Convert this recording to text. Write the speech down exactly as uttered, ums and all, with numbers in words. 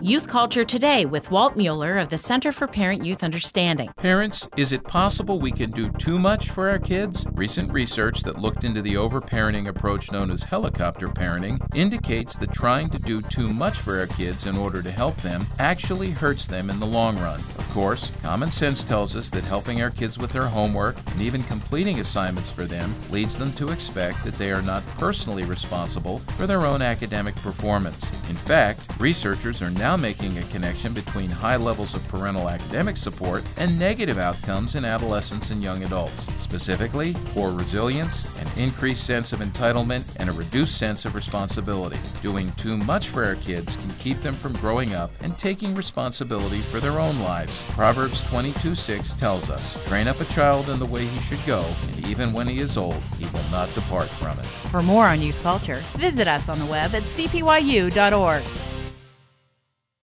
Youth Culture Today with Walt Mueller of the Center for Parent-Youth Understanding. Parents, is it possible we can do too much for our kids? Recent research that looked into the overparenting approach known as helicopter parenting indicates that trying to do too much for our kids in order to help them actually hurts them in the long run. Of course, common sense tells us that helping our kids with their homework and even completing assignments for them leads them to expect that they are not personally responsible for their own academic performance. In fact, researchers are now making a connection between high levels of parental academic support and negative outcomes in adolescents and young adults. Specifically, poor resilience, an increased sense of entitlement, and a reduced sense of responsibility. Doing too much for our kids can keep them from growing up and taking responsibility for their own lives. Proverbs twenty-two six tells us, "Train up a child in the way he should go, and even when he is old, he will not depart from it." For more on youth culture, visit us on the web at c p y u dot org.